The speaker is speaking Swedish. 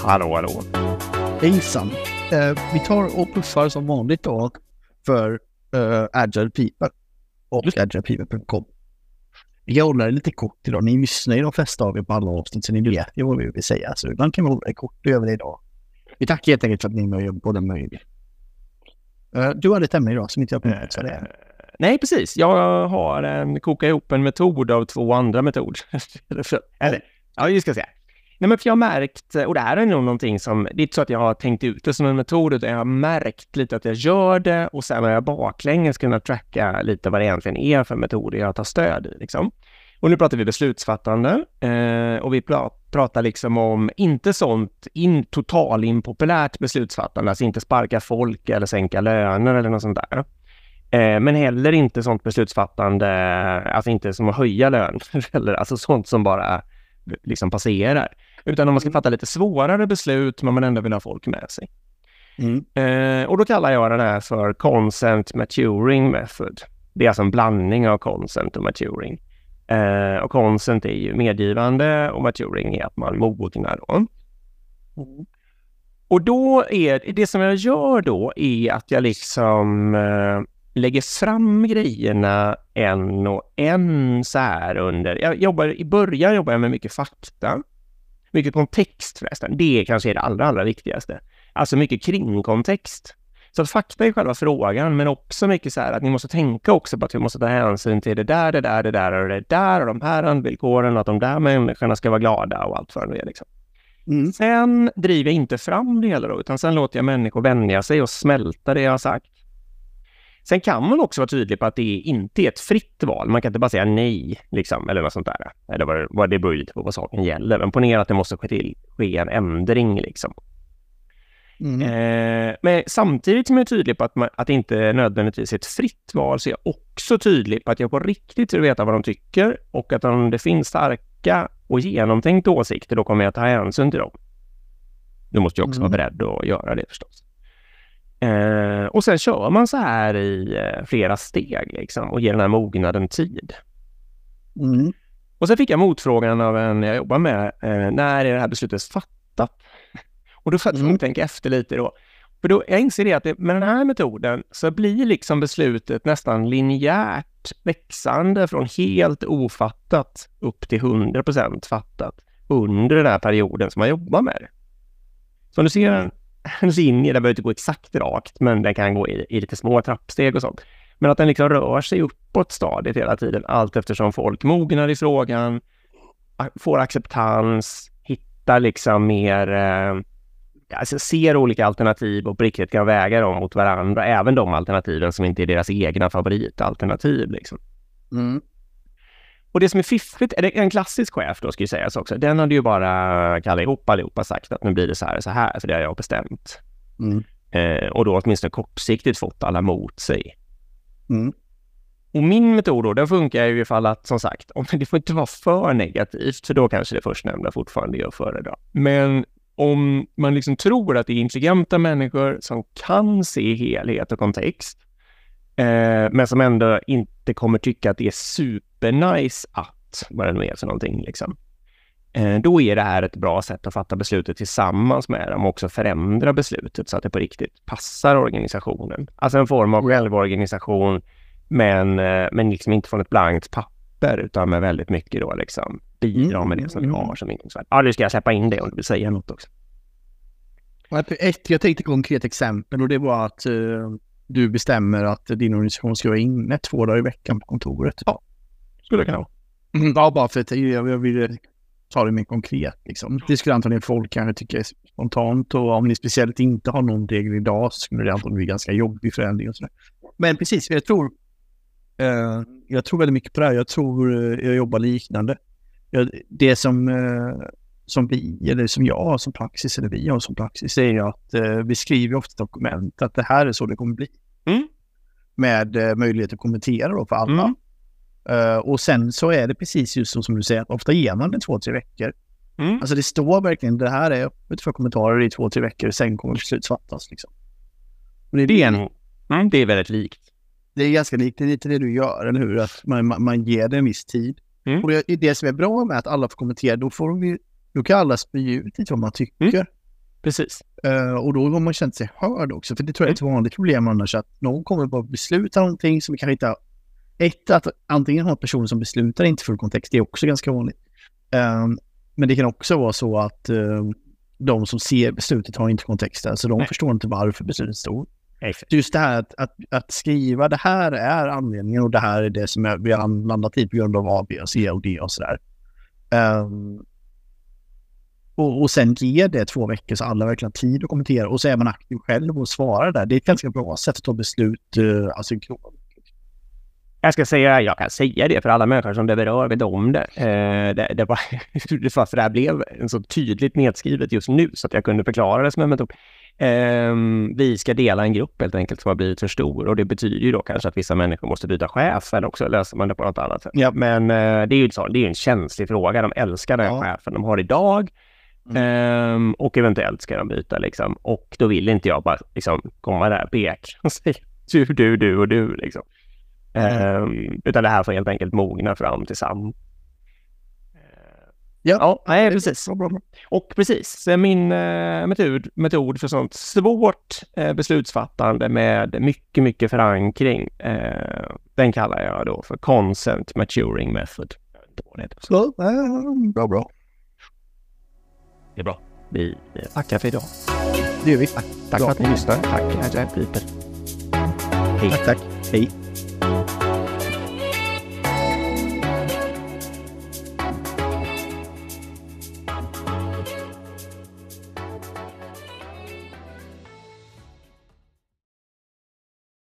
Hallå. Hejsan. Vi tar och puffar som vanligt då för Agile People och agilepeople.com. Jag håller det lite kort idag. Ni lyssnar ju de flesta av er på alla avsnitt, så ni vet ju vad vi vill säga. Så ibland kan vi hålla det kort över det idag. Vi tackar helt enkelt för att ni är med på den möjligheten. Du hade ett ämne idag som inte jag på så det är. Nej, precis. Jag har kokat ihop en metod av 2 andra metoder. Vi ska se. Nej, men för jag har märkt, och det här är nog någonting som, det är inte så att jag har tänkt ut det som en metod, utan jag har märkt lite att jag gör det, och sen har jag baklänges kunnat tracka lite vad det egentligen är för metoder jag tar stöd i. Liksom. Och nu pratar vi beslutsfattande, och vi pratar liksom om inte sånt total impopulärt beslutsfattande, alltså inte sparka folk eller sänka löner eller något sånt där. Men heller inte sånt beslutsfattande, alltså inte som att höja lön, eller alltså sånt som bara liksom passerar. Utan om man ska fatta lite svårare beslut, men man ändå vill ha folk med sig. Och då kallar jag den här för Consent Maturing Method. Det är alltså en blandning av consent och maturing. Och consent är ju medgivande, och maturing är att man mognar då. Och då är det som jag gör då är att jag liksom lägger fram grejerna en och en så här under. I början jobbar jag med mycket fakta. Mycket kontext förresten. Det kanske är det allra viktigaste. Alltså mycket kringkontext. Så att fakta är själva frågan, men också mycket så här att ni måste tänka också på att vi måste ta hänsyn till det där och de här andvillkoren, och att de där människorna ska vara glada och allt för det liksom. Sen driver jag inte fram det hela då, utan sen låter jag människor vänja sig och smälta det jag har sagt. Sen kan man också vara tydlig på att det inte är ett fritt val. Man kan inte bara säga nej, liksom, eller något sånt där. Eller vad det beror lite på vad saken gäller. Men ponera att det måste ske en ändring, liksom. Men samtidigt som jag är tydlig på att det inte nödvändigtvis är ett fritt val, så är jag också tydlig på att jag på riktigt vill veta vad de tycker, och att om det finns starka och genomtänkta åsikter, då kommer jag ta hänsyn till dem. Du måste ju också vara beredd att göra det förstås. Och sen kör man så här i flera steg liksom, och ger den här mognaden tid. Och sen fick jag motfrågan av en jag jobbar med, när är det här beslutet fattat? Och då får jag tänka efter lite då. För då jag inser det att med den här metoden så blir liksom beslutet nästan linjärt växande från helt ofattat upp till 100% fattat under den här perioden som man jobbar med det. Så du ser en linje, där behöver inte gå exakt rakt, men den kan gå i lite små trappsteg och sånt. Men att den liksom rör sig uppåt stadigt hela tiden, allt eftersom folk mognar i frågan, får acceptans, hittar liksom mer, alltså ser olika alternativ och på riktigt kan väga dem mot varandra, även de alternativen som inte är deras egna favoritalternativ liksom. Och det som är fiffigt, är det en klassisk chef då ska ju sägas också, den hade ju bara kallat ihop allihopa sagt att nu blir det så här, för det har jag bestämt. Och då åtminstone kortsiktigt fått alla mot sig. Och min metod då, den funkar ju ifall att, som sagt, om det får inte vara för negativt, för då kanske det förstnämnda fortfarande gör föredra. Men om man liksom tror att det är intelligenta människor som kan se helhet och kontext, men som ändå inte kommer tycka att det är supernice att, vad det nu är för någonting liksom. Då är det här ett bra sätt att fatta beslutet tillsammans med dem och också förändra beslutet så att det på riktigt passar organisationen. Alltså en form av självorganisation, men liksom inte från ett blankt papper, utan med väldigt mycket då liksom bidra med det som vi har som ingångsvärde. Ja, nu ska jag släppa in det om du vill säga något också. Jag tänkte konkret exempel, och det var att du bestämmer att din organisation ska vara inne 2 dagar i veckan på kontoret. Ja, skulle det kunna vara. Ja, bara för att jag vill ta det mer konkret. Liksom. Det skulle antagligen folk kanske tycka är spontant, och om ni speciellt inte har någon regel idag så skulle det antagligen bli ganska jobbig förändring och sådär. Men precis, jag tror väldigt mycket på det här. Jag tror jag jobbar liknande. Det som vi, eller som jag har som praxis, eller vi har som praxis, är ju att vi skriver ofta dokument att det här är så det kommer bli. Med möjlighet att kommentera då för alla. Och sen så är det precis just så som du säger, att ofta ger man det 2-3 veckor. Alltså det står verkligen, det här är öppet för kommentarer i 2-3 veckor, sen kommer beslut fattas liksom. Och det är väldigt likt. Det är ganska likt, det är lite det du gör, eller hur? Att man ger det en viss tid. Och det som är bra med att alla får kommentera, då kan alla spy ut lite vad man tycker. precis. Och då har man känt sig hörd också. För det tror jag är ett vanligt problem annars, att någon kommer bara besluta någonting som kanske inte... att antingen har personen som beslutar inte full kontext, det är också ganska vanligt. Men det kan också vara så att de som ser beslutet har inte kontexten, så de förstår inte varför beslutet står. Just det här att skriva, det här är anledningen och det här är det som vi har landat i på grund av A, B och C och D och sådär. Och sen ger det 2 veckor så alla verkligen har tid att kommentera, och så är man aktiv själv och svarar där. Det är ett ganska bra sätt att ta beslut asynkront. Jag kan säga det för alla människor som det berör, vet om det. Det var för det här blev en så tydligt nedskrivet just nu så att jag kunde förklara det som en metod. Vi ska dela en grupp helt enkelt som har blivit för stor, och det betyder ju då kanske att vissa människor måste byta chef, eller också löser man det på något annat sätt. Ja. Men det är ju så, det är en känslig fråga. De älskar den chefen de har idag. Och eventuellt ska de byta liksom. Och då vill inte jag bara liksom komma där pek och säga du och du liksom. Utan det här får helt enkelt mogna fram tillsammans. Precis. Och precis, min metod för sånt svårt beslutsfattande med mycket förankring, den kallar jag då för Consent Maturing Method. Bra. Det är bra. Vi tackar för idag. Det gör vi. Tack för att ni lyssnar. Tack, Agile People. Hej. Tack. Hej.